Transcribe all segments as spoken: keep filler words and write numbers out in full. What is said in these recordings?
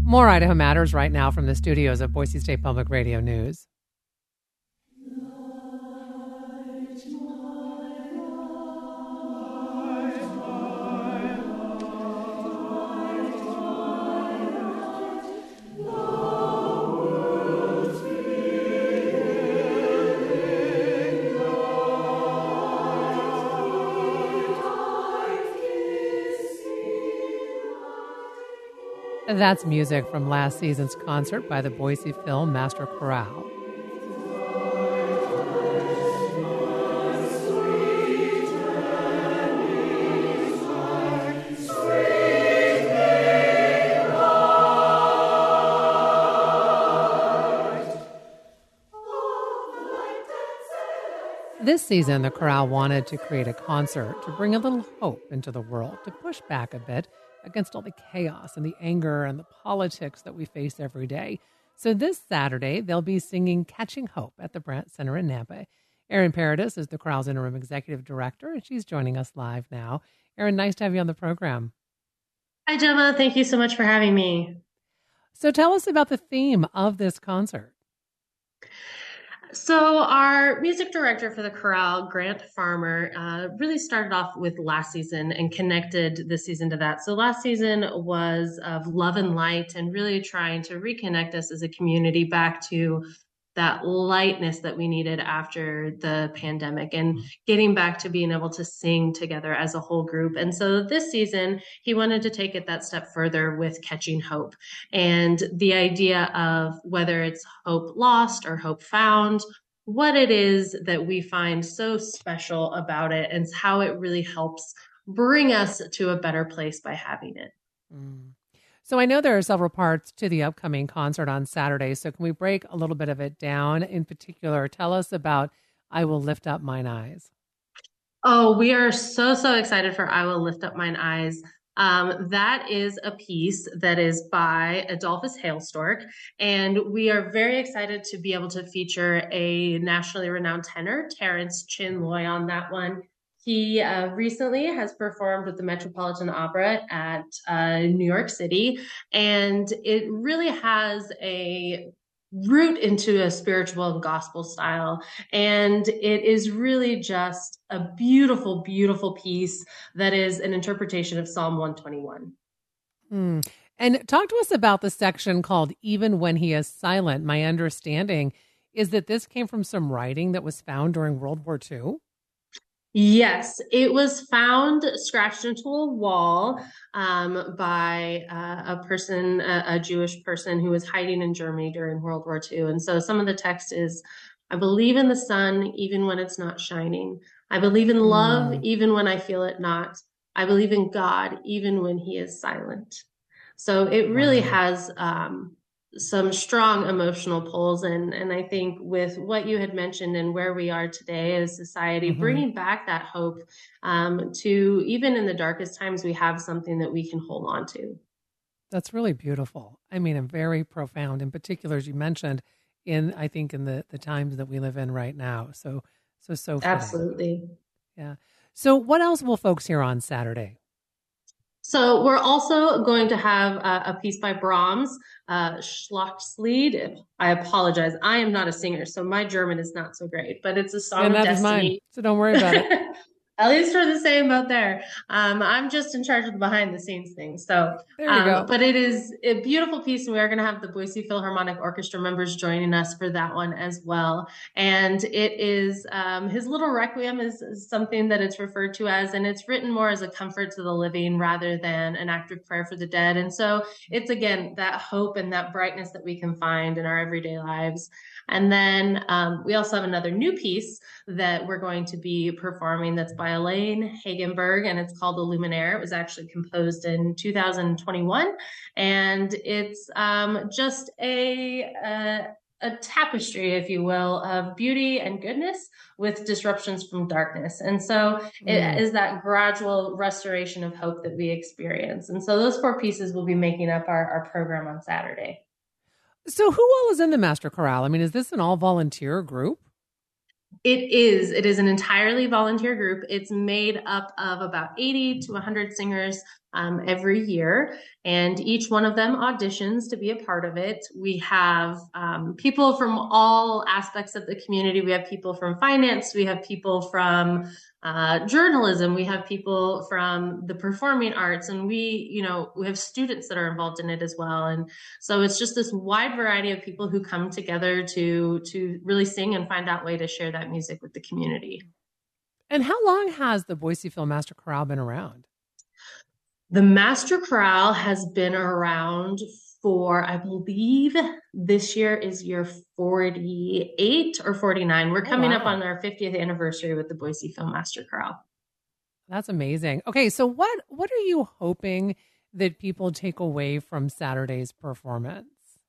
More Idaho Matters right now from the studios of Boise State Public Radio News. That's music from last season's concert by the Boise Film Master Chorale. This season, the chorale wanted to create a concert to bring a little hope into the world, to push back a bit against all the chaos and the anger and the politics that we face every day. So this Saturday, they'll be singing Catching Hope at the Brandt Center in Nampa. Erin Paradis is the chorale's interim executive director, and she's joining us live now. Erin, nice to have you on the program. Hi, Gemma. Thank you so much for having me. So tell us about the theme of this concert. So our music director for the chorale, Grant Farmer, uh, really started off with last season and connected this season to that. So last season was of love and light and really trying to reconnect us as a community back to that lightness that we needed after the pandemic and getting back to being able to sing together as a whole group. And so this season, he wanted to take it that step further with Catching Hope. And the idea of whether it's hope lost or hope found, what it is that we find so special about it and how it really helps bring us to a better place by having it. Mm. So I know there are several parts to the upcoming concert on Saturday. So can we break a little bit of it down? In particular, tell us about I Will Lift Up Mine Eyes. Oh, we are so, so excited for I Will Lift Up Mine Eyes. Um, that is a piece that is by Adolphus Hailstork, and we are very excited to be able to feature a nationally renowned tenor, Terrence Chin Loy, on that one. He uh, recently has performed with the Metropolitan Opera at uh, New York City, and it really has a root into a spiritual and gospel style. And it is really just a beautiful, beautiful piece that is an interpretation of Psalm one twenty-one. Mm. And talk to us about the section called Even When He Is Silent. My understanding is that this came from some writing that was found during World War Two. Yes, it was found scratched into a wall um, by uh, a person, a, a Jewish person who was hiding in Germany during World War Two. And so some of the text is, I believe in the sun, even when it's not shining. I believe in love, mm. even when I feel it not. I believe in God, even when he is silent. So it really wow. has um, some strong emotional pulls. And, and I think with what you had mentioned and where we are today as society, mm-hmm. bringing back that hope um, to even in the darkest times, we have something that we can hold on to. That's really beautiful. I mean, and very profound, in particular, as you mentioned, in, I think, in the, the times that we live in right now. So, so, so. Fitting. Absolutely. Yeah. So what else will folks hear on Saturday? So we're also going to have a, a piece by Brahms, uh, Schlachtlied. I apologize. I am not a singer, so my German is not so great, but it's a song and of that destiny. Is mine, so don't worry about it. At least we're the same out there. Um, I'm just in charge of the behind the scenes things. So, there you um, go. But it is a beautiful piece, and we are going to have the Boise Philharmonic Orchestra members joining us for that one as well. And it is um, his little requiem is, is something that it's referred to as, and it's written more as a comfort to the living rather than an active prayer for the dead. And so it's again that hope and that brightness that we can find in our everyday lives. And then um, we also have another new piece that we're going to be performing that's by Elaine Hagenberg, and it's called The Luminaire. It was actually composed in two thousand twenty-one, and it's um, just a, a, a tapestry, if you will, of beauty and goodness with disruptions from darkness. And so it mm. is that gradual restoration of hope that we experience. And so those four pieces will be making up our, our program on Saturday. So who all is in the Master Chorale? I mean, is this an all-volunteer group? It is. It is an entirely volunteer group. It's made up of about eighty to one hundred singers um, every year, and each one of them auditions to be a part of it. We have um, people from all aspects of the community. We have people from finance. We have people from uh, journalism. We have people from the performing arts, and we, you know, we have students that are involved in it as well. And so it's just this wide variety of people who come together to to really sing and find out a way to share that music with the community. And how long has the Boise Phil Master Chorale been around? The Master Chorale has been around for, I believe this year is year forty-eight or forty-nine. We're coming oh, wow. up on our fiftieth anniversary with the Boise Phil Master Chorale. That's amazing. Okay, so what what are you hoping that people take away from Saturday's performance?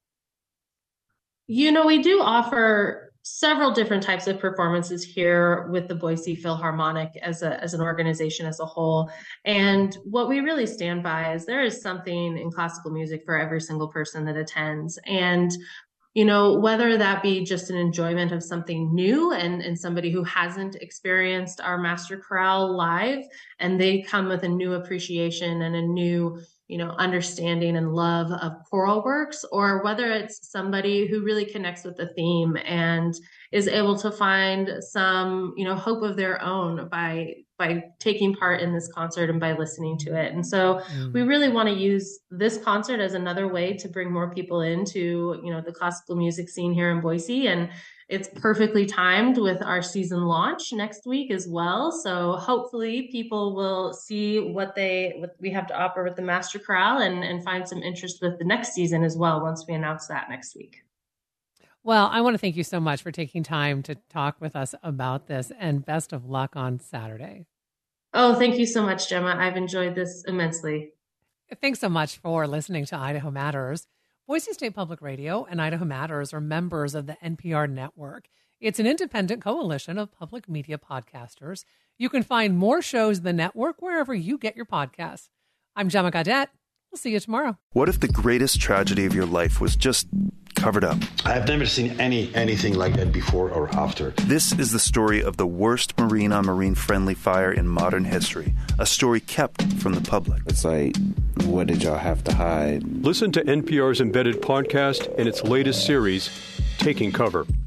You know, we do offer several different types of performances here with the Boise Philharmonic as a as an organization as a whole. And what we really stand by is there is something in classical music for every single person that attends. And you know, whether that be just an enjoyment of something new and, and somebody who hasn't experienced our Master Chorale live, and they come with a new appreciation and a new, you know, understanding and love of choral works, or whether it's somebody who really connects with the theme and is able to find some, you know, hope of their own by by taking part in this concert and by listening to it. And so mm. we really want to use this concert as another way to bring more people into, you know, the classical music scene here in Boise. And it's perfectly timed with our season launch next week as well. So hopefully people will see what they what we have to offer with the Master Chorale and, and find some interest with the next season as well once we announce that next week. Well, I want to thank you so much for taking time to talk with us about this, and best of luck on Saturday. Oh, thank you so much, Gemma. I've enjoyed this immensely. Thanks so much for listening to Idaho Matters. Boise State Public Radio and Idaho Matters are members of the N P R network. It's an independent coalition of public media podcasters. You can find more shows in the network wherever you get your podcasts. I'm Gemma Gaudette. We'll see you tomorrow. What if the greatest tragedy of your life was just covered up? I've never seen any anything like that before or after. This is the story of the worst marine-on-marine friendly fire in modern history. A story kept from the public. It's like, what did y'all have to hide? Listen to N P R's embedded podcast in its latest series, Taking Cover.